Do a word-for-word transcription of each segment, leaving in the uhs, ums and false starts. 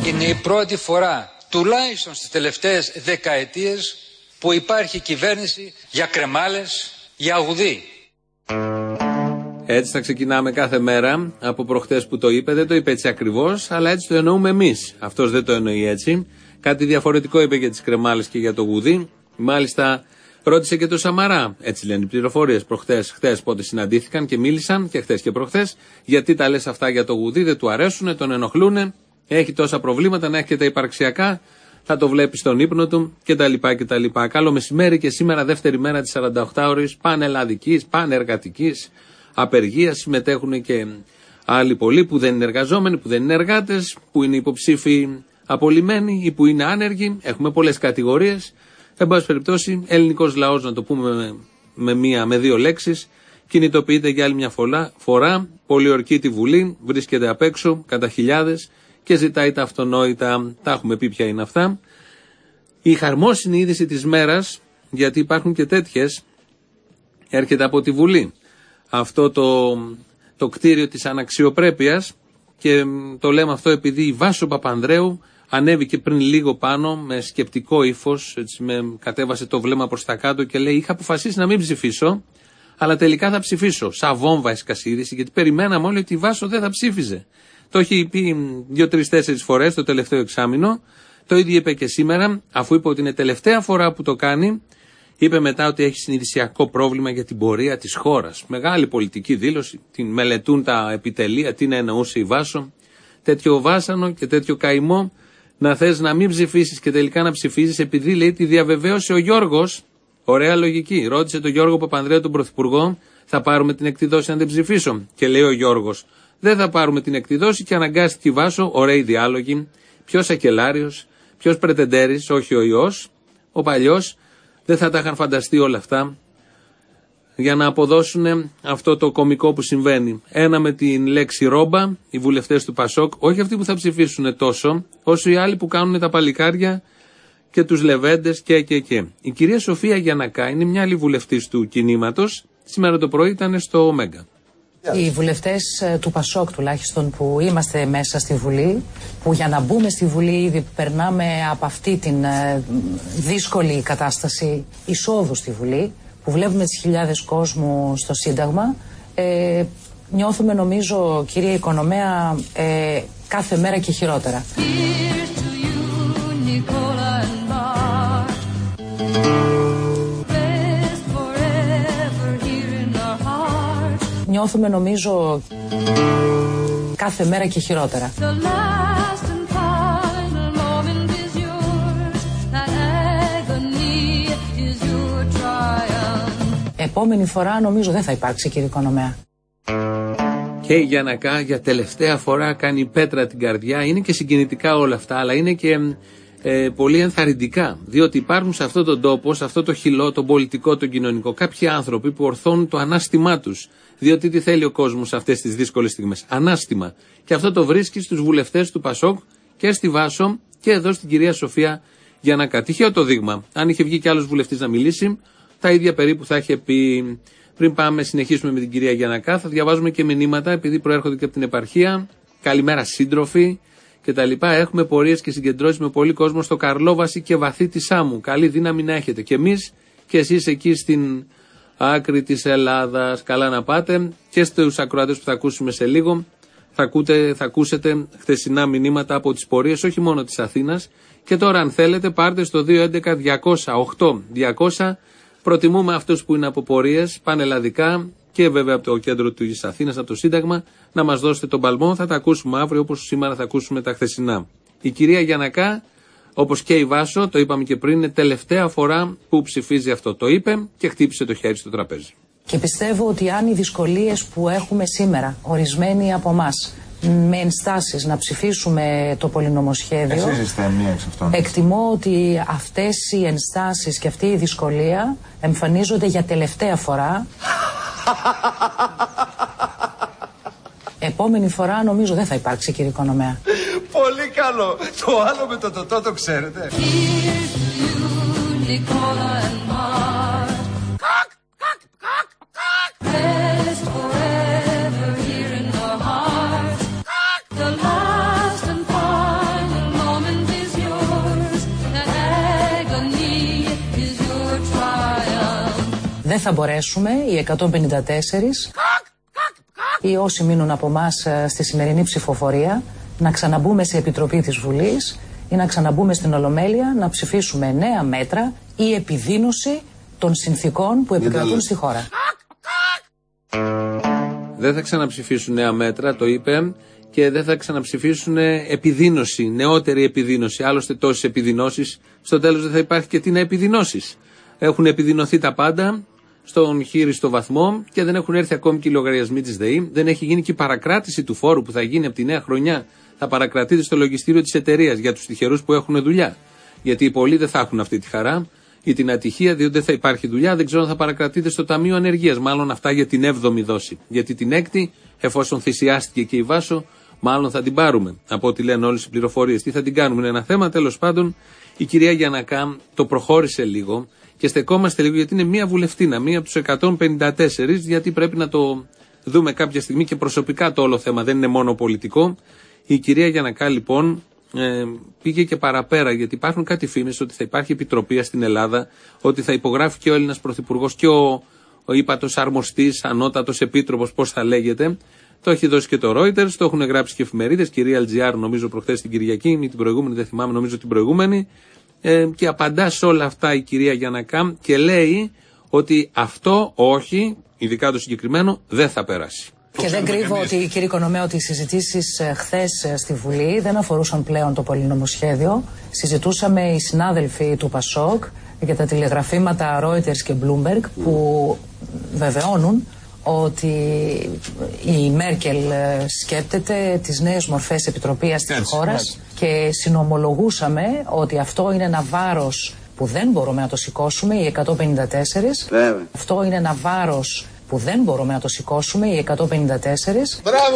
Είναι η πρώτη φορά, τουλάχιστον στις τελευταίες δεκαετίες, που υπάρχει κυβέρνηση για κρεμάλες, για αγουδί. Έτσι θα ξεκινάμε κάθε μέρα. Από προχτές που το είπε, δεν το είπε έτσι ακριβώς, αλλά έτσι το εννοούμε εμείς. Αυτός δεν το εννοεί έτσι. Κάτι διαφορετικό είπε για τις κρεμάλες και για το γουδί. Μάλιστα ρώτησε και το Σαμαρά. Έτσι λένε οι πληροφορίες. Προχτές, χτες πότε συναντήθηκαν και μίλησαν, και χτες και προχτές. Γιατί τα λες αυτά για το γουδί, δεν του αρέσουνε, τον ενοχλούνε. Έχει τόσα προβλήματα, να έχει και τα υπαρξιακά. Θα το βλέπει στον ύπνο του κτλ. κτλ. Καλό μεσημέρι και σήμερα δεύτερη μέρα της σαρανταοκτάωρης πανελλαδικής, πανεργατικής απεργίας. Συμμετέχουν και άλλοι πολλοί που δεν είναι εργαζόμενοι, που δεν είναι εργάτες, που είναι υποψήφοι απολυμμένοι ή που είναι άνεργοι. Έχουμε πολλές κατηγορίες. Εν πάση περιπτώσει, ελληνικός λαός, να το πούμε με, με, μία, με δύο λέξεις, κινητοποιείται για άλλη μια φορά, φορά πολιορκεί τη Βουλή, βρίσκεται απ' έξω κατά χιλιάδες και ζητάει τα αυτονόητα. Τα έχουμε πει ποια είναι αυτά. Η χαρμόσυνη είδηση της μέρας, γιατί υπάρχουν και τέτοιες, έρχεται από τη Βουλή. Αυτό το, το κτίριο της αναξιοπρέπειας, και το λέμε αυτό επειδή η Βάσο Παπανδρέου ανέβηκε πριν λίγο πάνω με σκεπτικό ύφος, έτσι, με, κατέβασε το βλέμμα προς τα κάτω και λέει: είχα αποφασίσει να μην ψηφίσω, αλλά τελικά θα ψηφίσω. Σαν βόμβα έσκασε η είδηση, γιατί περιμέναμε όλοι ότι η Βάσο δεν θα ψήφιζε. Το έχει πει δύο-τρεις-τέσσερις φορές το τελευταίο εξάμηνο. Το ίδιο είπε και σήμερα, αφού είπε ότι είναι τελευταία φορά που το κάνει. Είπε μετά ότι έχει συνειδησιακό πρόβλημα για την πορεία της χώρας. Μεγάλη πολιτική δήλωση. Την μελετούν τα επιτελεία, τι να εννοούσε η Βάσο. Τέτοιο βάσανο και τέτοιο καημό να θες να μην ψηφίσεις και τελικά να ψηφίσεις, επειδή λέει τη διαβεβαίωσε ο Γιώργος. Ωραία λογική. Ρώτησε τον Γιώργο Παπανδρέου, τον Πρωθυπουργό, θα πάρουμε την εκδήλωση αν δεν ψηφίσω. Και λέει ο Γιώργος: δεν θα πάρουμε την εκδήλωση, και αναγκάστηκε η Βάσο. Ωραίοι διάλογοι. Ποιος ακελάριος, ποιος πρετεντέρης, όχι ο ιός, ο παλιός. Δεν θα τα είχαν φανταστεί όλα αυτά για να αποδώσουν αυτό το κωμικό που συμβαίνει. Ένα με την λέξη ρόμπα, οι βουλευτές του Πασόκ, όχι αυτοί που θα ψηφίσουν τόσο, όσο οι άλλοι που κάνουν τα παλικάρια και τους λεβέντες και και και. Η κυρία Σοφία Γιαννακά είναι μια άλλη βουλευτής του κινήματος. Σήμερα το πρωί ήταν στο Ωμέγα. Οι βουλευτές του Πασόκ τουλάχιστον που είμαστε μέσα στη Βουλή, που για να μπούμε στη Βουλή ήδη περνάμε από αυτή την δύσκολη κατάσταση εισόδου στη Βουλή, που βλέπουμε τις χιλιάδες κόσμου στο Σύνταγμα, ε, νιώθουμε νομίζω, κυρία Οικονομέα, ε, κάθε μέρα και χειρότερα. Νιώθουμε νομίζω κάθε μέρα και χειρότερα. Επόμενη φορά νομίζω δεν θα υπάρξει, κύριε Οικονομέα. Και η Γιαννακά για τελευταία φορά κάνει πέτρα την καρδιά. Είναι και συγκινητικά όλα αυτά, αλλά είναι και ε, πολύ ενθαρρυντικά. Διότι υπάρχουν σε αυτόν τον τόπο, σε αυτό το χυλό, τον πολιτικό, τον κοινωνικό, κάποιοι άνθρωποι που ορθώνουν το ανάστημά τους. Διότι τι θέλει ο κόσμος σε αυτές τις δύσκολες στιγμές? Ανάστημα. Και αυτό το βρίσκει στους βουλευτές του Πασόκ και στη Βάσο και εδώ στην κυρία Σοφία Γιαννακά. Τυχαίο το δείγμα. Αν είχε βγει κι άλλος βουλευτής να μιλήσει, τα ίδια περίπου θα είχε πει. Πριν πάμε, συνεχίσουμε με την κυρία Γιαννακά, θα διαβάζουμε και μηνύματα, επειδή προέρχονται και από την επαρχία. Καλημέρα, σύντροφοι κτλ. Έχουμε πορείες και συγκεντρώσεις με πολύ κόσμο στο Καρλόβαση και βαθύ τη Σάμου. Καλή δύναμη να έχετε. Και εμείς και εσείς εκεί στην άκρη της Ελλάδας. Καλά να πάτε. Και στους ακροατές που θα ακούσουμε σε λίγο, θα, ακούτε, θα ακούσετε χθεσινά μηνύματα από τις πορείες, όχι μόνο της Αθήνας. Και τώρα, αν θέλετε, πάρτε στο δύο έντεκα διακόσια οκτώ διακόσια. Προτιμούμε αυτούς που είναι από πορείες πανελλαδικά και βέβαια από το κέντρο της Αθήνας, από το Σύνταγμα, να μας δώσετε τον παλμό. Θα τα ακούσουμε αύριο, όπως σήμερα θα ακούσουμε τα χθεσινά. Η κυρία Γιαννακά, όπως και η Βάσο, το είπαμε και πριν, είναι τελευταία φορά που ψηφίζει αυτό. Το είπε και χτύπησε το χέρι στο τραπέζι. Και πιστεύω ότι αν οι δυσκολίες που έχουμε σήμερα, ορισμένοι από εμάς, με ενστάσεις να ψηφίσουμε το πολυνομοσχέδιο, εκτιμώ ότι αυτές οι ενστάσεις και αυτή η δυσκολία εμφανίζονται για τελευταία φορά. Επόμενη φορά νομίζω δεν θα υπάρξει, κύριε Οικονομέα. Πολύ καλό. Το άλλο με το τοτό το ξέρετε. δεν θα μπορέσουμε οι εκατόν πενήντα τέσσερα ή όσοι μείνουν από εμάς στη σημερινή ψηφοφορία να ξαναμπούμε σε επιτροπή της Βουλής ή να ξαναμπούμε στην Ολομέλεια να ψηφίσουμε νέα μέτρα ή επιδείνωση των συνθήκων που επικρατούν στη χώρα. Δεν θα ξαναψηφίσουν νέα μέτρα, το είπε, και δεν θα ξαναψηφίσουν επιδείνωση, νεότερη επιδείνωση. Άλλωστε τόσες επιδεινώσεις, στο τέλος δεν θα υπάρχει και τι να επιδεινώσεις. Έχουν επιδεινωθεί τα πάντα στον χείριστο βαθμό και δεν έχουν έρθει ακόμη και οι λογαριασμοί της ΔΕΗ. Δεν έχει γίνει και η παρακράτηση του φόρου που θα γίνει από τη νέα χρονιά. Θα παρακρατείται στο λογιστήριο της εταιρείας για τους τυχερούς που έχουν δουλειά. Γιατί οι πολλοί δεν θα έχουν αυτή τη χαρά ή την ατυχία, διότι δεν θα υπάρχει δουλειά. Δεν ξέρω αν θα παρακρατείται στο Ταμείο Ανεργίας. Μάλλον αυτά για την έβδομη δόση. Γιατί την έκτη, εφόσον θυσιάστηκε και η Βάσο, μάλλον θα την πάρουμε. Από ό,τι λένε όλες οι πληροφορίες. Τι θα την κάνουμε, είναι ένα θέμα. Τέλος πάντων, η κυρία Γιαννακά το προχώρησε λίγο και στεκόμαστε λίγο γιατί είναι μία βουλευτίνα, μία από τους εκατόν πενήντα τέσσερα, γιατί πρέπει να το δούμε κάποια στιγμή και προσωπικά το όλο θέμα. Δεν είναι μόνο πολιτικό. Η κυρία Γιαννακά λοιπόν ε, πήγε και παραπέρα, γιατί υπάρχουν κάτι φήμες ότι θα υπάρχει επιτροπή στην Ελλάδα, ότι θα υπογράφει και ο Έλληνας Πρωθυπουργός και ο, ο ύπατος αρμοστής, ανώτατος επίτροπος, πώς θα λέγεται. Το έχει δώσει και το Reuters, το έχουν γράψει και εφημερίδες, κυρία Αλτζιάρ νομίζω προχθές την Κυριακή, ή την προηγούμενη, δεν θυμάμαι, νομίζω την προηγούμενη. Ε, και απαντά σε όλα αυτά η κυρία Γιαννακά και λέει ότι αυτό όχι, ειδικά το συγκεκριμένο, δεν θα περάσει. Και δεν κρύβω ότι, κύριε Οικονομέα, ότι οι συζητήσεις χθες στη Βουλή δεν αφορούσαν πλέον το πολυνομοσχέδιο. Συζητούσαμε οι συνάδελφοι του Πασόκ για τα τηλεγραφήματα Reuters και Bloomberg που βεβαιώνουν ότι η Μέρκελ σκέπτεται τις νέες μορφές επιτροπίας της χώρας και συνομολογούσαμε ότι αυτό είναι ένα βάρος που δεν μπορούμε να το σηκώσουμε οι εκατόν πενήντα τέσσερα. Βέβαια. Αυτό είναι ένα βάρος που δεν μπορούμε να το σηκώσουμε οι εκατόν πενήντα τέσσερα. Μπράβο!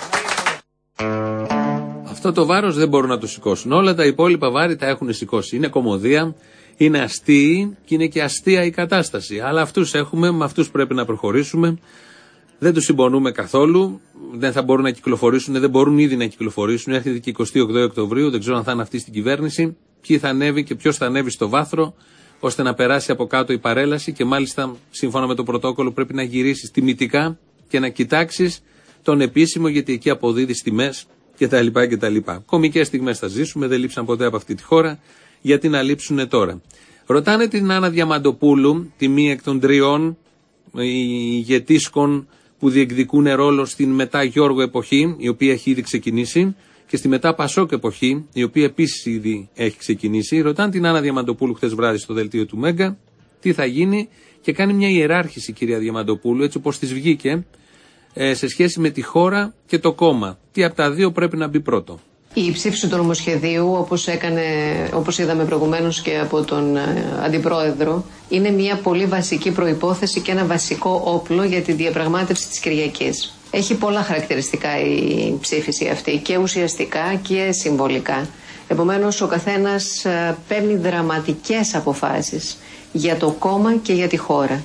Αυτό το βάρος δεν μπορούν να το σηκώσουν. Όλα τα υπόλοιπα βάρη τα έχουν σηκώσει. Είναι κωμωδία, είναι αστείοι και είναι και αστεία η κατάσταση. Αλλά αυτούς έχουμε, με αυτούς πρέπει να προχωρήσουμε. Δεν τους συμπονούμε καθόλου. Δεν θα μπορούν να κυκλοφορήσουν, δεν μπορούν ήδη να κυκλοφορήσουν. Έρχεται και εικοστή ογδόη Οκτωβρίου, δεν ξέρω αν θα είναι αυτή στην κυβέρνηση. Ποιοι θα ανέβει και ποιος θα ανέβει στο βάθρο, ώστε να περάσει από κάτω η παρέλαση και μάλιστα σύμφωνα με το πρωτόκολλο πρέπει να γυρίσεις τιμητικά και να κοιτάξεις τον επίσημο, γιατί εκεί αποδίδεις τιμές κτλ. κτλ. Κομικές στιγμές θα ζήσουμε, δεν λείψαν ποτέ από αυτή τη χώρα, γιατί να λείψουν τώρα. Ρωτάνε την Άννα Διαμαντοπούλου, τη μία εκ των τριών ηγετήσκων που διεκδικούν ρόλο στην μετά Γιώργο εποχή, η οποία έχει ήδη ξεκινήσει, και στη μετά Πασόκ εποχή, η οποία επίσης ήδη έχει ξεκινήσει. Ρωτάνε την Άννα Διαμαντοπούλου χθες βράδυ στο δελτίο του Μέγκα τι θα γίνει και κάνει μια ιεράρχηση, κυρία Διαμαντοπούλου, έτσι όπως της βγήκε, ε, σε σχέση με τη χώρα και το κόμμα. Τι από τα δύο πρέπει να μπει πρώτο. Η ψήφιση του νομοσχεδίου, όπως, έκανε, όπως είδαμε προηγουμένως και από τον Αντιπρόεδρο, είναι μια πολύ βασική προϋπόθεση και ένα βασικό όπλο για τη διαπραγμάτευση της Κυριακής. Έχει πολλά χαρακτηριστικά η ψήφιση αυτή, και ουσιαστικά και συμβολικά. Επομένως, ο καθένας παίρνει δραματικές αποφάσεις για το κόμμα και για τη χώρα.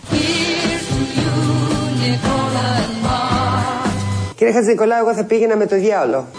Κύριε Χατζηνικολάου, εγώ θα πήγαινα με το διάολο.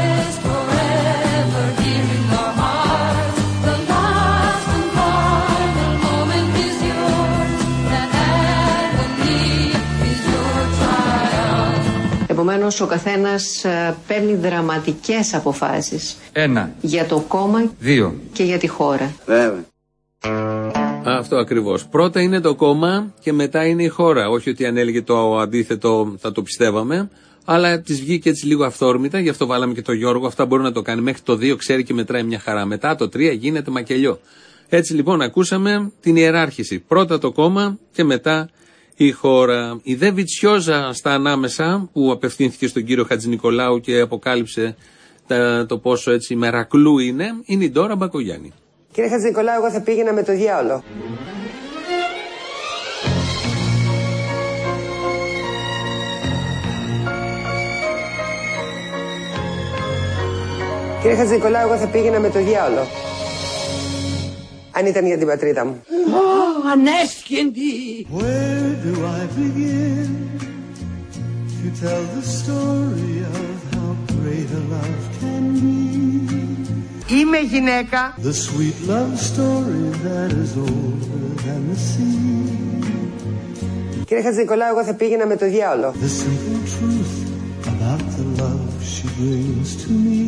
Επομένως, ο καθένας παίρνει δραματικές αποφάσεις. Ένα. Για το κόμμα. Δύο. Και για τη χώρα. Βέβαια. Αυτό ακριβώς. Πρώτα είναι το κόμμα και μετά είναι η χώρα. Όχι ότι αν έλεγε το αντίθετο θα το πιστεύαμε, αλλά της βγήκε έτσι λίγο αυθόρμητα, γι' αυτό βάλαμε και το Γιώργο. Αυτά μπορεί να το κάνει. Μέχρι το δύο ξέρει και μετράει μια χαρά. Μετά το τρία γίνεται μακελιό. Έτσι λοιπόν ακούσαμε την ιεράρχηση. Πρώτα το κόμμα και μετά η χώρα. Η Δε Βιτσιόζα στα ανάμεσα που απευθύνθηκε στον κύριο Χατζηνικολάου και αποκάλυψε τα, το πόσο έτσι μερακλού είναι, είναι η Ντόρα Μπακογιάννη. Κύριε Χατζηνικολάου, εγώ θα πήγαινα με το διάολο. Κύριε Χατζηνικολάου, εγώ θα πήγαινα με το διάολο. Αν ήταν για την πατρίδα μου. Ω, ανέσχυντη! Where do I begin to tell the story of how great a love can be? Είμαι γυναίκα. The sweet love story that is older than the sea. Κύριε Χατζηνικολάου, εγώ θα πήγαινα με το διάολο. The simple truth about the love she brings to me.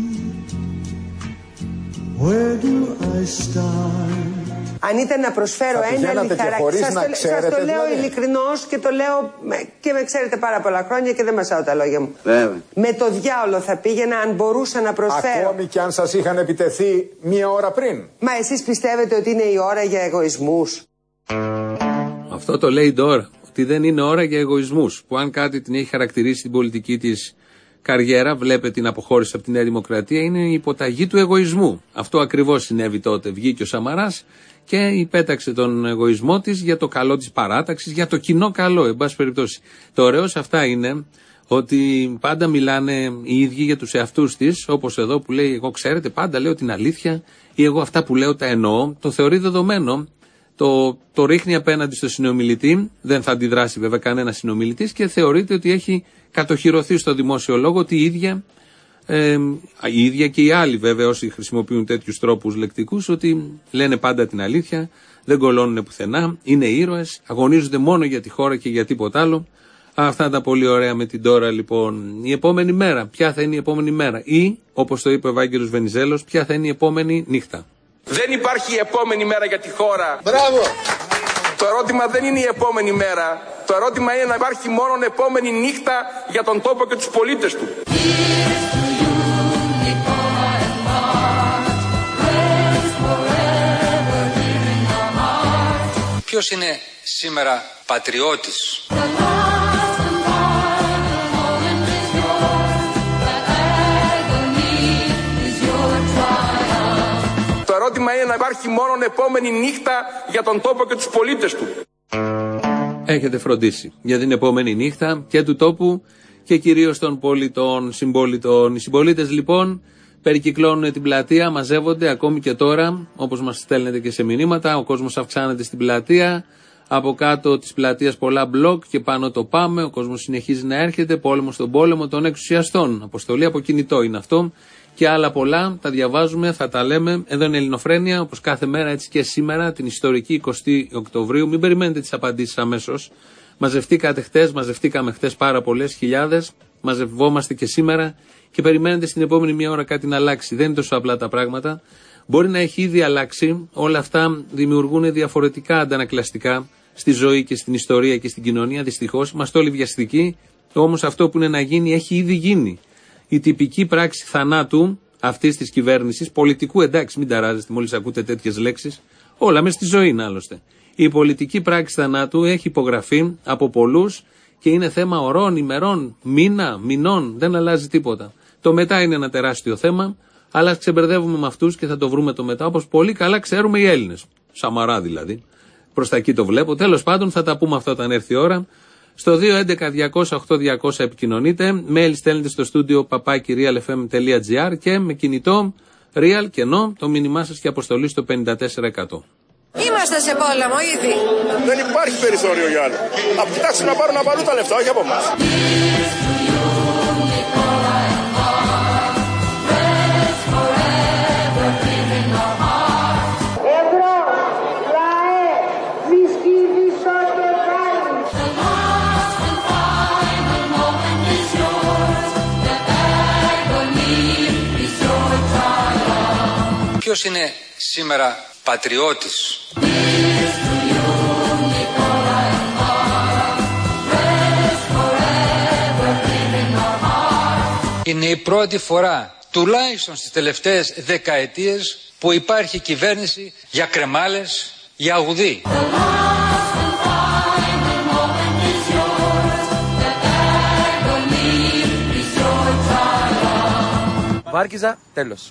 Where do I start? Αν ήταν να προσφέρω ένα λιθαράκι, σας το, σας το λέω δηλαδή. Ειλικρινώς και το λέω και με ξέρετε πάρα πολλά χρόνια και δεν μασάω τα λόγια μου. Βέβαια. Με το διάολο θα πήγαινα αν μπορούσα να προσφέρω. Ακόμη και αν σας είχαν επιτεθεί μία ώρα πριν. Μα εσείς πιστεύετε ότι είναι η ώρα για εγωισμούς? Αυτό το λέει τώρα, ότι δεν είναι ώρα για εγωισμούς. Που αν κάτι την έχει χαρακτηρίσει την πολιτική της καριέρα, βλέπετε την αποχώρηση από τη Νέα Δημοκρατία, είναι η υποταγή του εγωισμού. Αυτό ακριβώς συνέβη τότε. Βγήκε ο Σαμαράς και υπέταξε τον εγωισμό της για το καλό της παράταξης, για το κοινό καλό, εν πάση περιπτώσει. Το ωραίο σε αυτά είναι ότι πάντα μιλάνε οι ίδιοι για τους εαυτούς της, όπως εδώ που λέει: εγώ ξέρετε, πάντα λέω την αλήθεια, ή εγώ αυτά που λέω τα εννοώ. Το θεωρεί δεδομένο, το, το ρίχνει απέναντι στο συνομιλητή, δεν θα αντιδράσει βέβαια κανένα συνομιλητής και θεωρείται ότι έχει κατοχυρωθεί στο δημόσιο λόγο ότι η ίδια. Ε, η ίδια και οι άλλοι βέβαια όσοι χρησιμοποιούν τέτοιους τρόπους λεκτικούς, ότι λένε πάντα την αλήθεια, δεν κολώνουν πουθενά, είναι ήρωες, αγωνίζονται μόνο για τη χώρα και για τίποτα άλλο. Αυτά τα πολύ ωραία με την τώρα λοιπόν. Η επόμενη μέρα, ποια θα είναι η επόμενη μέρα? Ή, όπως το είπε ο Ευάγγελος Βενιζέλος, ποια θα είναι η επόμενη νύχτα? Δεν υπάρχει επόμενη μέρα για τη χώρα. Μπράβο! Το ερώτημα δεν είναι η επόμενη μέρα. Το ερώτημα είναι να υπάρχει μόνο επόμενη νύχτα για τον τόπο και τους πολίτες του. Ποιος είναι σήμερα πατριώτης? Το ερώτημα είναι να υπάρχει μόνο επόμενη νύχτα για τον τόπο και τους πολίτες του. Έχετε φροντίσει για την επόμενη νύχτα και του τόπου και κυρίως των πολιτών, συμπολιτών. Οι συμπολίτες λοιπόν περικυκλώνουν την πλατεία, μαζεύονται ακόμη και τώρα, όπως μας στέλνετε και σε μηνύματα. Ο κόσμος αυξάνεται στην πλατεία. Από κάτω της πλατείας πολλά μπλοκ και πάνω το πάμε. Ο κόσμος συνεχίζει να έρχεται. Πόλεμο στον πόλεμο των εξουσιαστών. Αποστολή από κινητό είναι αυτό. Και άλλα πολλά. Τα διαβάζουμε, θα τα λέμε. Εδώ είναι Ελληνοφρένεια, όπως κάθε μέρα, έτσι και σήμερα, την ιστορική εικοστή Οκτωβρίου. Μην περιμένετε τις απαντήσεις αμέσως. Μαζευτήκατε χτες, μαζευτήκαμε χτες πάρα πολλές χιλιάδες. Μαζευόμαστε και σήμερα. Και περιμένετε στην επόμενη μία ώρα κάτι να αλλάξει. Δεν είναι τόσο απλά τα πράγματα. Μπορεί να έχει ήδη αλλάξει. Όλα αυτά δημιουργούν διαφορετικά αντανακλαστικά στη ζωή και στην ιστορία και στην κοινωνία. Δυστυχώς είμαστε όλοι βιαστικοί. Όμως αυτό που είναι να γίνει έχει ήδη γίνει. Η τυπική πράξη θανάτου αυτής της κυβέρνησης, πολιτικού, εντάξει, μην ταράζεστε μόλις ακούτε τέτοιες λέξεις. Όλα μες στη ζωή είναι άλλωστε. Η πολιτική πράξη θανάτου έχει υπογραφεί από πολλούς και είναι θέμα ωρών, ημερών, μήνα, μηνών. Δεν αλλάζει τίποτα. Το μετά είναι ένα τεράστιο θέμα, αλλά ας ξεμπερδεύουμε με αυτούς και θα το βρούμε το μετά, όπως πολύ καλά ξέρουμε οι Έλληνες. Σαμαρά δηλαδή. Προς τα εκεί το βλέπω. Τέλος πάντων θα τα πούμε αυτά όταν έρθει η ώρα. Στο δύο έντεκα διακόσια οκτώ διακόσια επικοινωνείτε. Mail στέλνετε στο στούντιο παπάκι real f m τελεία g r και με κινητό real κενό το μήνυμά σας και αποστολή στο πενήντα τέσσερα εκατό. Είμαστε σε πόλεμο ήδη. Δεν υπάρχει περιθώριο για άλλο. Απ' κοιτάξτε να πάρουν από αλλού τα λεφτά, όχι από εμάς. Ποιος είναι σήμερα πατριώτης? Είναι η πρώτη φορά, τουλάχιστον στις τελευταίες δεκαετίες, που υπάρχει κυβέρνηση για κρεμάλες, για αγουδί. Βάρκιζα, τέλος.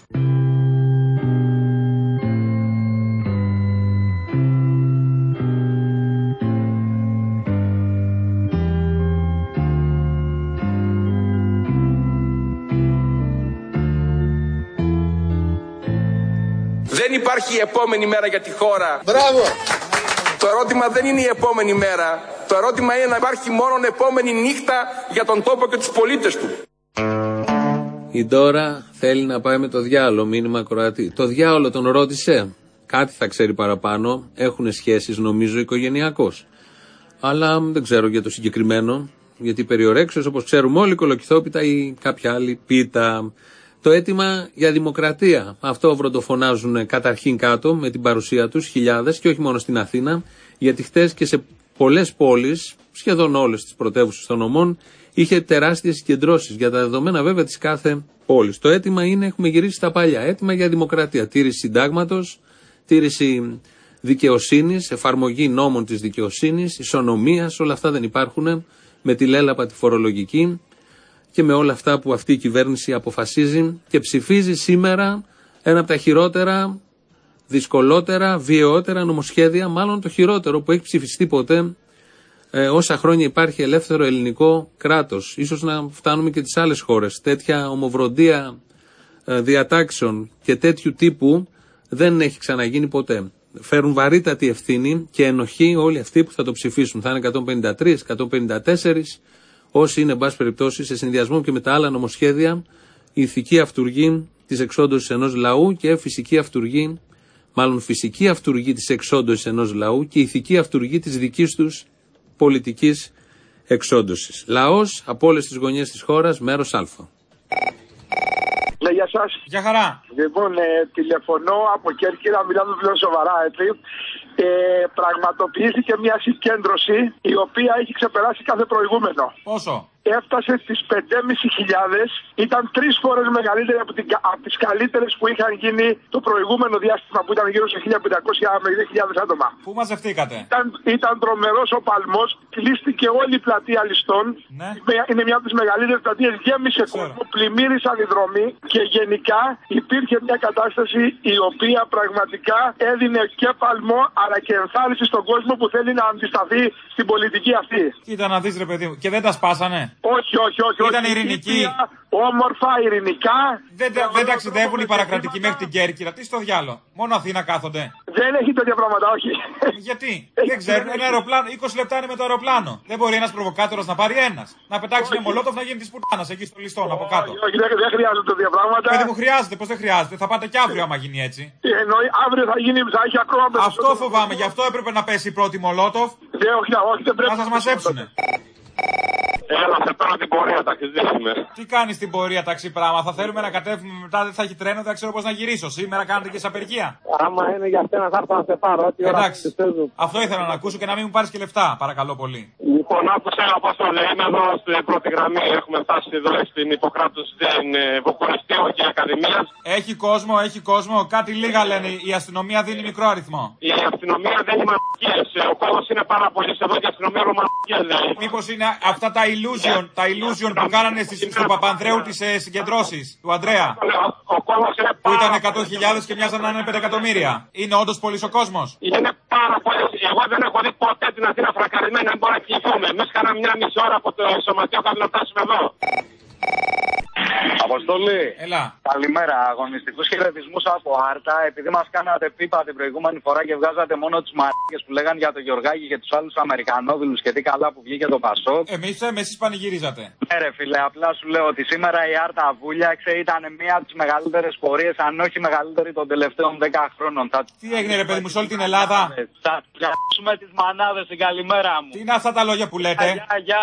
Δεν υπάρχει επόμενη μέρα για τη χώρα. Μπράβο! Το ερώτημα δεν είναι η επόμενη μέρα. Το ερώτημα είναι να υπάρχει μόνο επόμενη νύχτα για τον τόπο και τους πολίτες του. Η Ντόρα θέλει να πάει με το διάολο, μήνυμα Κροατή. Το διάολο τον ρώτησε. Κάτι θα ξέρει παραπάνω. Έχουν σχέσεις νομίζω οικογενειακώς. Αλλά δεν ξέρω για το συγκεκριμένο, γιατί περιορέξεως, όπως ξέρουμε όλοι, κολοκυθόπιτα ή κάποια άλλη πίτα. Το αίτημα για δημοκρατία, αυτό βροντοφωνάζουν καταρχήν κάτω με την παρουσία τους χιλιάδες, και όχι μόνο στην Αθήνα, γιατί χτες και σε πολλές πόλεις, σχεδόν όλες τις πρωτεύουσες των νομών, είχε τεράστιες συγκεντρώσεις για τα δεδομένα βέβαια της κάθε πόλης. Το αίτημα είναι, έχουμε γυρίσει στα παλιά, αίτημα για δημοκρατία, τήρηση συντάγματος, τήρηση δικαιοσύνης, εφαρμογή νόμων της δικαιοσύνης, ισονομίας, όλα αυτά δεν υπάρχουν, με τη λέλαπα τη φορολογική και με όλα αυτά που αυτή η κυβέρνηση αποφασίζει και ψηφίζει σήμερα, ένα από τα χειρότερα, δυσκολότερα, βιαιότερα νομοσχέδια, μάλλον το χειρότερο που έχει ψηφιστεί ποτέ ε, όσα χρόνια υπάρχει ελεύθερο ελληνικό κράτος. Ίσως να φτάνουμε και τις άλλες χώρες. Τέτοια ομοβροντία ε, διατάξεων και τέτοιου τύπου δεν έχει ξαναγίνει ποτέ. Φέρουν βαρύτατη ευθύνη και ενοχή όλοι αυτοί που θα το ψηφίσουν. Θα είναι εκατόν πενήντα τρία, εκατόν πενήντα τέσσερα, όσοι είναι, εν πάση περιπτώσει, σε συνδυασμό και με τα άλλα νομοσχέδια, η ηθική αυτουργή της εξόντωσης ενός λαού και φυσική αυτουργή, μάλλον φυσική αυτουργή της εξόντωσης ενός λαού και ηθική αυτουργή της δικής τους πολιτικής εξόντωσης. Λαός από όλες τις γωνιές της χώρας, μέρος Α. Ναι, γεια σας. Γεια χαρά. Λοιπόν, ε, τηλεφωνώ από Κέρκυρα, μιλάμε πλέον σοβαρά, έτσι. Ε, πραγματοποιήθηκε μια συγκέντρωση η οποία έχει ξεπεράσει κάθε προηγούμενο. Πόσο? Έφτασε στις πέντε χιλιάδες πεντακόσιες, ήταν τρεις φορές μεγαλύτερη από, την, από τις καλύτερες που είχαν γίνει το προηγούμενο διάστημα που ήταν γύρω σε χίλια πεντακόσια με δύο χιλιάδες άτομα. Πού μαζευτήκατε? Ήταν, ήταν τρομερός ο παλμός, κλείστηκε όλη η πλατεία Ληστών. Ναι. Είναι μια από τις μεγαλύτερες πλατείες, γέμισε κόσμο, πλημμύρισαν οι δρόμοι και γενικά υπήρχε μια κατάσταση η οποία πραγματικά έδινε και παλμό αλλά και ενθάρρυνση στον κόσμο που θέλει να αντισταθεί στην πολιτική αυτή. Κοίτα να δεις, ρε παιδί μου, και δεν τα σπάσανε. Όχι, όχι, όχι. Ήταν όχι, ειρηνικοί. Όμορφα, ειρηνικά. Δεν, δεν ταξιδεύουν οι παρακρατικοί μέχρι την Κέρκυρα. Τι στο διάλο. Μόνο Αθήνα κάθονται. Δεν έχει τέτοια πράγματα, όχι. Γιατί? Δεν ξέρουν. Ένα αεροπλάνο. είκοσι λεπτά είναι με το αεροπλάνο. Δεν μπορεί ένας προβοκάτορας να πάρει ένας. Να πετάξει ένα μολότοφ να γίνει τη πουτάνα εκεί στο Ληστόν από κάτω. Όχι, όχι, δεν χρειάζονται τέτοια πράγματα. Παιδί μου, χρειάζεται. Πώς δεν χρειάζεται. Θα πάτε κι αύριο άμα γίνει έτσι. Εννοεί αύριο θα γίνει, θα έχει ακόμα. Αυτό φοβάμαι. Γι' αυτό έπρεπε να πέσει η πρώτη μολότοφ. Δεν, όχι, όχι, δεν πρέπει να σας μαζέψουνε. Έλα, σε παίρνω την πορεία, ταξιδεύουμε. Τι κάνει στην πορεία, ταξί πράγμα? Θα θέλουμε να κατέβουμε μετά, δεν θα έχει τρένο, δεν ξέρω πώς να γυρίσω. Σήμερα κάνετε και σε απεργία. Άμα είναι για σένα, θα έρθω να σε πάρω. Εντάξει, αυτό ήθελα να ακούσω και να μην μου πάρεις και λεφτά, παρακαλώ πολύ. Λοιπόν, άκουσα από το λέει, είμαι εδώ στην πρώτη γραμμή. Έχουμε φτάσει εδώ στην υποκράτωση στην Βοκοριστίου και Ακαδημίας. Έχει κόσμο, έχει κόσμο. Κάτι λίγα λένε. Η αστυνομία δίνει μικρό αριθμό. Η αστυνομία δεν είναι μαλακίες. Ο κόσμος είναι πάρα πολύ εδώ και η αστυνομία είναι μαλακίες, λέει. Μήπως είναι αυτά τα illusion, τα illusion που κάνανε στο Παπανδρέου τις ε, συγκεντρώσεις του Ανδρέα. Ο κόσμος είναι που ήταν εκατό χιλιάδες και μοιάζαν να είναι πέντε εκατομμύρια. Είναι όντως πολύς ο κόσμος? Είναι πάρα πολύ. Εγώ δεν έχω δει ποτέ την Αθήνα φρακαρισμένη να μπορεί να κοιηθούμε. Εμείς κάναμε μια μισή ώρα από το σωματείο κάτω να φτάσουμε εδώ. Αποστολή. Έλα. Καλημέρα. Αγωνιστικούς χαιρετισμούς από Άρτα. Επειδή μας κάνατε πίπα την προηγούμενη φορά και βγάζατε μόνο τους μαρκές που λέγαν για τον Γεωργάκη και τους άλλους Αμερικανόδουλους και τι καλά που βγήκε το Πασόκ. Εμείς εμείς εσείς πανηγυρίζατε. Ναι, ρε φίλε, απλά σου λέω ότι σήμερα η Άρτα βούλιαξε, ήταν μία από τις μεγαλύτερες πορείες, αν όχι μεγαλύτερη των τελευταίων δέκα χρόνων. Θα... Τι έγινε, ρε παιδί μου, σε όλη την Ελλάδα? Θα πιάσουμε τις μανάδες, την καλημέρα μου. Τι είναι αυτά τα λόγια που λέτε? Γεια, γεια.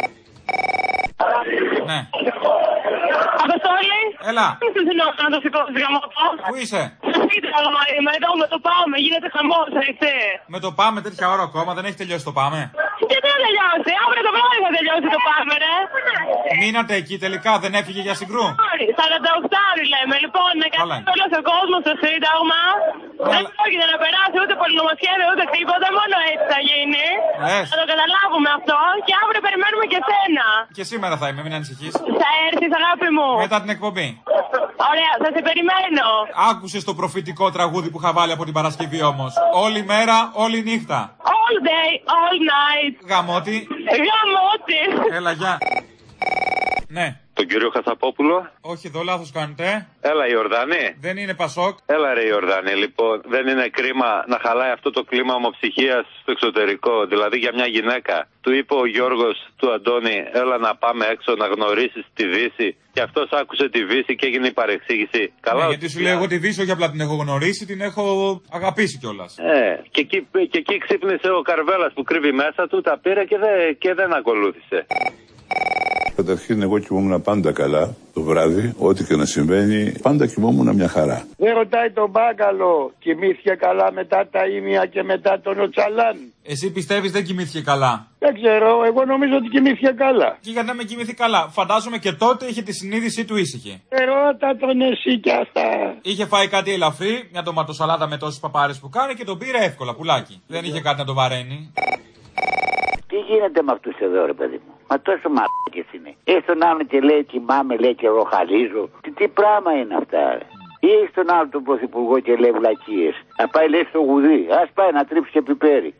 Ναι. Αποστόλη. Έλα. Να το σηκώσεις γαμώ. Πού είσαι? Είμαι εδώ με το Πάμε, γίνεται χαμός, έτσι. Με το Πάμε τέτοια ώρα ακόμα, δεν έχει τελειώσει το Πάμε. Και δεν τελειώσει, αύριο το βράδυ θα τελειώσει το Πάμε, ρε. Μείνατε εκεί τελικά, δεν έφυγε για συγκρού? σαράντα οκτώ λέμε, λοιπόν, να κάνει όλος ο κόσμος στο Σύνταγμα. Δεν πρόκειται να περάσει ούτε πολυνομοσχέδιο ούτε τίποτα, μόνο έτσι θα γίνει. Θα το καταλάβουμε αυτό και αύριο περιμένουμε και σένα. Και σήμερα θα είμαι, μην ανησυχείς. Θα έρθεις, αγάπη μου. Μετά την εκπομπή. Ωραία, θα σε περιμένω. Άκουσες το προφητικό τραγούδι που είχα βάλει από την Παρασκευή όμως? Όλη μέρα, όλη νύχτα. All day, all night. Γαμώτη. Γαμώτη. Έλα, γεια. Ναι. τον κύριο Χαθαπόπουλο. Όχι, εδώ λάθος κάνετε. Έλα, Ιορδάνη. Δεν είναι Πασόκ. Έλα, ρε Ιορδάνη. Λοιπόν, δεν είναι κρίμα να χαλάει αυτό το κλίμα ομοψυχίας στο εξωτερικό. Δηλαδή, για μια γυναίκα. Του είπε ο Γιώργος του Αντώνη, έλα να πάμε έξω να γνωρίσεις τη Δύση. Και αυτός άκουσε τη Δύση και έγινε η παρεξήγηση. Καλά. Ναι, γιατί σου λέει εγώ τη Δύση, όχι απλά την έχω γνωρίσει, την έχω αγαπήσει κιόλας. Ε, και εκεί, και εκεί ξύπνησε ο Καρβέλας που κρύβει μέσα του, τα πήρε και δεν, και δεν ακολούθησε. Καταρχήν, εγώ κοιμόμουν πάντα καλά το βράδυ, ό,τι και να συμβαίνει, πάντα κοιμόμουν μια χαρά. Δεν ρωτάει τον Μπάκαλο, κοιμήθηκε καλά μετά τα ήμια και μετά τον Οτσαλάν. Εσύ πιστεύεις δεν κοιμήθηκε καλά? Δεν ξέρω, εγώ νομίζω ότι κοιμήθηκε καλά. Και γιατί να με κοιμηθεί καλά? Φαντάζομαι και τότε είχε τη συνείδησή του ήσυχη. Ρώτα τον εσύ κι αυτά. Είχε φάει κάτι ελαφρύ, μια ντοματοσαλάτα με τόσες παπάρες που κάνει και τον πήρε εύκολα, πουλάκι. Δεν είχε κάτι να το βαραίνει. Τι γίνεται με αυτούς εδώ, ρε παιδί μου? Μα τόσο μαλάκες είναι. Έχει τον άλλον και λέει κοιμάμαι, λέει και ροχαλίζω. Τι, τι πράγμα είναι αυτά, ρε? Ή έχει τον άλλον τον πρωθυπουργό και λέει βλακίες. Να πάει λέει στο γουδί. Ας πάει να τρίψει και πιπέρι.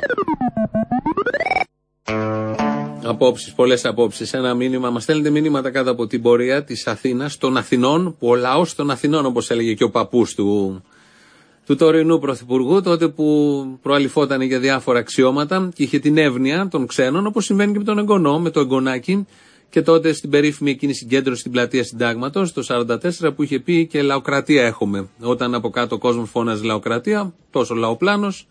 Απόψεις, πολλές απόψεις. Ένα μήνυμα, μας στέλνετε μηνύματα κάτω από την πορεία της Αθήνας, των Αθηνών, που ο λαός των Αθηνών, όπως έλεγε και ο παππούς του, του τωρινού πρωθυπουργού, τότε που προαλυφόταν για διάφορα αξιώματα και είχε την εύνοια των ξένων, όπως συμβαίνει και με τον εγγονό, με το εγγονάκι, και τότε στην περίφημη εκείνη συγκέντρωση στην πλατεία Συντάγματος, το σαράντα τέσσερα, που είχε πει και λαοκρατία έχουμε. Όταν από κάτω ο κόσμος φώναζε λαοκρατία, τόσο λαοπλάνος,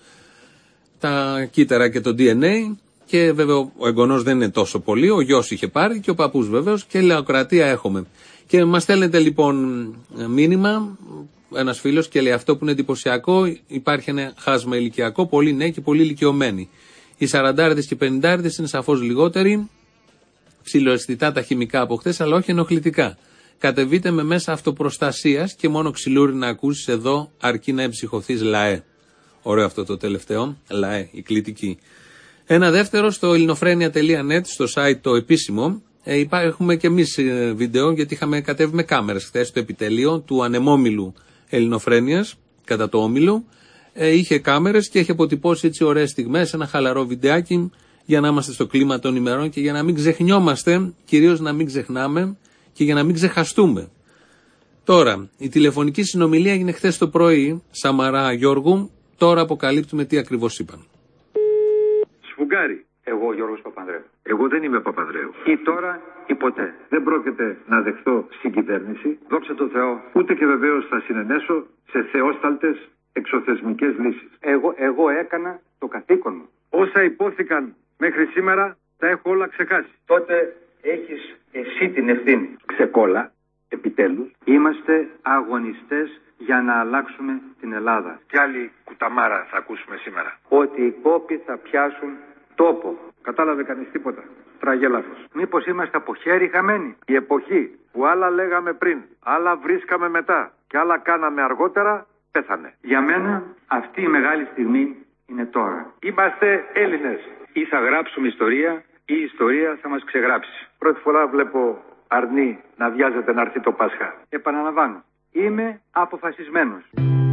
τα κύτταρα και το ντι εν έι. Και βέβαια ο εγγονός δεν είναι τόσο πολύ, ο γιος είχε πάρει και ο παππούς βέβαιος, και λαοκρατία έχουμε. Και μας στέλνετε λοιπόν μήνυμα, ένας φίλος, και λέει αυτό που είναι εντυπωσιακό, υπάρχει ένα χάσμα ηλικιακό, πολύ νέοι και πολύ ηλικιωμένοι. Οι σαραντάριδες και πενηντάριδες είναι σαφώς λιγότεροι, ψιλοαισθητά τα χημικά από χθες, αλλά όχι ενοχλητικά. Κατεβείτε με μέσα αυτοπροστασίας και μόνο ξυλούρι να ακούσεις εδώ, αρκεί να εμψυχωθείς λαέ. Ωραίο αυτό το τελευταίο, λαέ, η κλητική. Ένα δεύτερο στο ελληνοφρένια τελεία νετ, στο site το επίσημο, ε, υπάρχουμε και εμείς ε, βίντεο, γιατί είχαμε κατέβει με κάμερες χθες στο επιτελείο του ανεμόμυλου Ελληνοφρένειας, κατά το όμιλο. Ε, είχε κάμερες και έχει αποτυπώσει έτσι ωραίες στιγμές, ένα χαλαρό βιντεάκι, για να είμαστε στο κλίμα των ημερών και για να μην ξεχνιόμαστε, κυρίως να μην ξεχνάμε και για να μην ξεχαστούμε. Τώρα, η τηλεφωνική συνομιλία έγινε χθες το πρωί, Σαμαρά Γιώργου, τώρα αποκαλύπτουμε τι ακριβώς είπαν. Σφουγγάρι. Εγώ ο Γιώργος Παπανδρέου. Εγώ δεν είμαι Παπανδρέου. Ή τώρα ή ποτέ. Δεν πρόκειται να δεχτώ συγκυβέρνηση. Δόξα τω Θεώ. Ούτε και βεβαίως θα συνενέσω σε θεόσταλτες εξωθεσμικές λύσεις. Εγώ, εγώ έκανα το καθήκον μου. Όσα υπόθηκαν μέχρι σήμερα τα έχω όλα ξεχάσει. Τότε έχεις εσύ την ευθύνη. Ξεκόλα, επιτέλους. Είμαστε αγωνιστές για να αλλάξουμε την Ελλάδα. Τι άλλη κουταμάρα θα ακούσουμε σήμερα? Ότι οι κόποι θα πιάσουν τόπο. Κατάλαβε κανείς τίποτα? Τραγελάφος. Μήπως είμαστε από χέρι χαμένοι? Η εποχή που άλλα λέγαμε πριν, άλλα βρίσκαμε μετά και άλλα κάναμε αργότερα, πέθανε. Για μένα αυτή η μεγάλη στιγμή είναι τώρα. Είμαστε Έλληνες. Ή θα γράψουμε ιστορία ή η ιστορία θα μας ξεγράψει. Πρώτη φορά βλέπω αρνί να βιάζεται να έρθει το Πάσχα. Επαναλαμβάνω. Είμαι αποφασισμένος.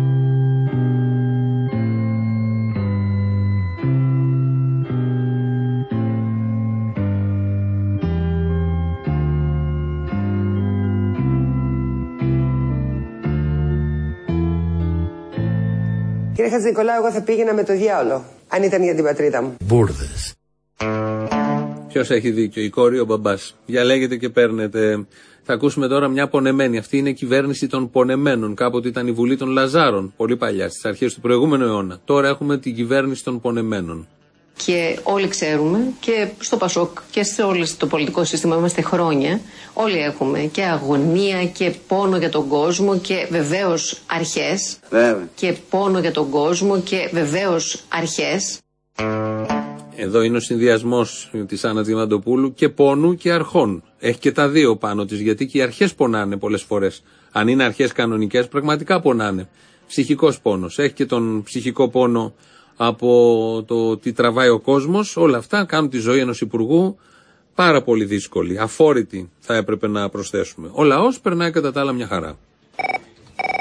Κύριε Χατζηνικολάου, εγώ θα πήγαινα με το διάολο, αν ήταν για την πατρίδα μου. Μπούρδες. Ποιος έχει δίκιο, η κόρη, ο μπαμπάς? Διαλέγετε και παίρνετε. Θα ακούσουμε τώρα μια πονεμένη. Αυτή είναι η κυβέρνηση των πονεμένων. Κάποτε ήταν η Βουλή των Λαζάρων, πολύ παλιά, στις αρχές του προηγούμενου αιώνα. Τώρα έχουμε την κυβέρνηση των πονεμένων. Και όλοι ξέρουμε, και στο Πασόκ και σε όλο το πολιτικό σύστημα είμαστε χρόνια, όλοι έχουμε και αγωνία και πόνο για τον κόσμο και βεβαίως αρχές. Βέβαια. Και πόνο για τον κόσμο και βεβαίως αρχές. Εδώ είναι ο συνδυασμός της Άννας Διαμαντοπούλου και πόνου και αρχών. Έχει και τα δύο πάνω της, γιατί και οι αρχές πονάνε πολλές φορές. Αν είναι αρχές κανονικές, πραγματικά πονάνε. Ψυχικός πόνος. Έχει και τον ψυχικό πόνο από το τι τραβάει ο κόσμος. Όλα αυτά κάνουν τη ζωή ενός υπουργού πάρα πολύ δύσκολη. Αφόρητη θα έπρεπε να προσθέσουμε. Ο λαός περνάει κατά τα άλλα μια χαρά.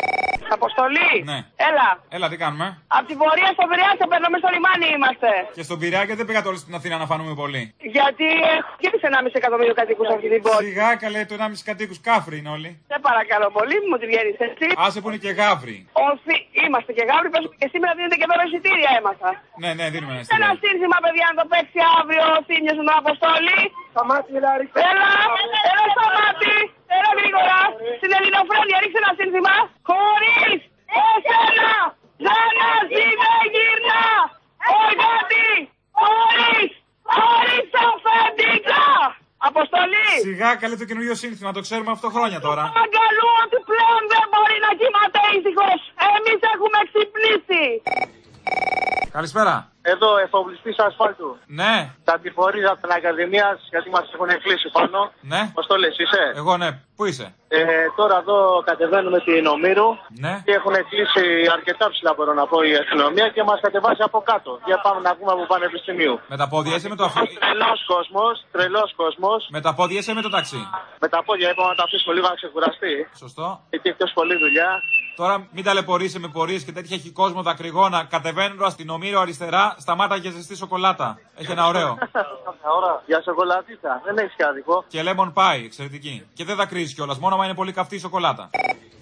Αποστολή. Ναι. Έλα. Έλα, τι κάνουμε. Από τη βορεία στο Πειραιά σε παίρνουμε στο λιμάνι είμαστε. Και στον Πειραιά και δεν πήγατε όλοι στην Αθήνα να φανούμε πολύ. Γιατί έχω και τις ενάμιση εκατομμύριο κατοίκους σε αυτή την πόλη. Σιγά καλέ, το ενάμιση κατοίκους κάφροι είναι όλοι. Σε παρακαλώ πολύ, μου τη βγαίνεις εσύ. Άσε που είναι και γάβροι. Όσοι είμαστε και γάβροι, πες και σήμερα δίνετε και τώρα εισιτήρια έμαθα. Ναι, ναι, δίνουμε ένα εισιτήριο. Ένα σύνθημα, παιδιά, να το παίξει αύριο ο Θήμιος με τον Αποστόλη. Σταμάτη, Λάρη. Έλα, έλα σταμάτη. Έλα γρήγορα. Στην Ελληνοφρένεια ρίξε ένα σύνθημα. Χωρίς εσένα δεν ζει δεν γυρνά. Εργάτη, χωρίς, χωρίς αφεντικά. Αποστολή! Σιγά καλέ το καινούριο σύνθημα, το ξέρουμε αυτό χρόνια τώρα. Αγκαλού ότι πλέον δεν μπορεί να κοιμάται ήσυχος. Εμείς έχουμε ξυπνήσει. Καλησπέρα. Εδώ, εφοπλιστής ασφάλτου. Ναι. Τα αντιφορείς από την Ακαδημία, γιατί μας έχουν κλείσει πάνω. Ναι. Πώς το λες, είσαι? Εγώ ναι. Πού είσαι? Ε, τώρα εδώ κατεβαίνουμε την Ομήρου. Ναι. Και έχουν κλείσει αρκετά ψηλά, μπορώ να πω, η αστυνομία και μας κατεβάζει από κάτω. Για πάμε να πούμε από Πανεπιστημίου. Με τα πόδια είσαι με το αφού. Τρελός κόσμος, τρελός κόσμος. Με τα πόδια είσαι με το ταξί. Με τα πόδια είπαμε να τα αφήσουμε λίγο να ξεκουραστεί. Σωστό. Έχει εκτός πολλή δουλειά. Τώρα μην ταλαιπωρείσαι με πορείες και τέτοια, έχει κόσμο δακρυγόνα. Κατεβαίνοντας στην Ομήρου αριστερά, σταμάτα για ζεστή σοκολάτα. Έχει ένα ωραίο. Για σοκολατίτα, δεν έχει άδικο. Και lemon pie, εξαιρετική. Και δεν δακρύζει κιόλας, μόνο μα είναι πολύ καυτή η σοκολάτα.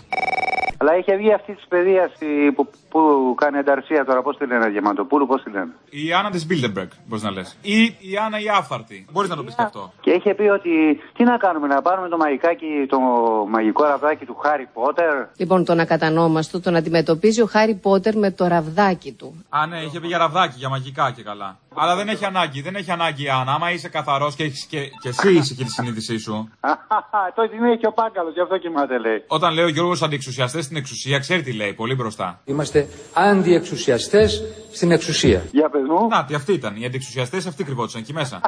Αλλά είχε βγει αυτή τη παιδεία που, που κάνει ανταρσία τώρα, πώς τη λένε, Διαμαντοπούλου, πώς τη λένε. Η Άννα της Bilderberg, μπορείς να λες. Ή η Άννα η Άφθαρτη. Μπορείς να το πεις και αυτό. Και είχε πει ότι τι να κάνουμε, να πάρουμε το μαγικάκι, το μαγικό ραβδάκι του Χάρι Πότερ. Λοιπόν, τον ακατανόμαστο τον αντιμετωπίζει ο Χάρι Πότερ με το ραβδάκι του. Α, ναι, είχε πει για ραβδάκι, για μαγικά και καλά. Αλλά δεν έχει ανάγκη, δεν έχει ανάγκη η Άννα. Άμα είσαι καθαρός και, έχεις και, και εσύ είσαι και τη συνείδησή σου. Το την έχει και ο Πάγκαλος, γι' αυτό κοιμάται, λέει. Όταν λέει ο Γιώργος αντιεξουσιαστές στην εξουσία, ξέρει τι λέει, πολύ μπροστά. Είμαστε αντιεξουσιαστές στην εξουσία. Για πες μου. Να, τι αυτή ήταν. Οι αντιεξουσιαστές αυτοί κρυβόντουσαν εκεί μέσα.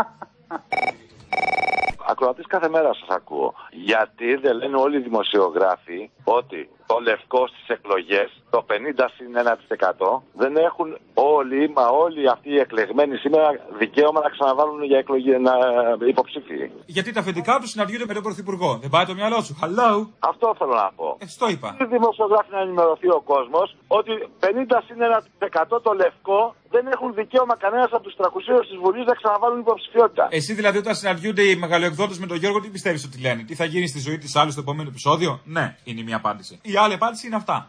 Ακροατής κάθε μέρα σας ακούω. Γιατί δεν λένε όλοι οι δημοσιογράφοι ότι το λευκό στις εκλογές, το πενήντα συν ένα τοις εκατό, δεν έχουν όλοι, μα όλοι αυτοί οι εκλεγμένοι σήμερα δικαίωμα να ξαναβάλουν για εκλογή, να υποψήφιοι. Γιατί τα αφεντικά του συναντιούνται με τον Πρωθυπουργό. Δεν πάει το μυαλό σου. Hello. Αυτό θέλω να πω. Ε, στο είπα. Οι δημοσιογράφοι να ενημερωθεί ο κόσμος ότι πενήντα συν ένα τοις εκατό το λευκό δεν έχουν δικαίωμα κανένας από τους τριακοσίους της Βουλής να ξαναβάλουν υποψηφιότητα. Εσύ δηλαδή όταν συναντιούνται οι μεγαλοεκδότες με τον Γιώργο, τι πιστεύεις ότι λένε? Τι θα γίνει στη ζωή της άλλης στο επόμενο επεισόδιο? Ναι, είναι η μία απάντηση. Η άλλη απάντηση είναι αυτά.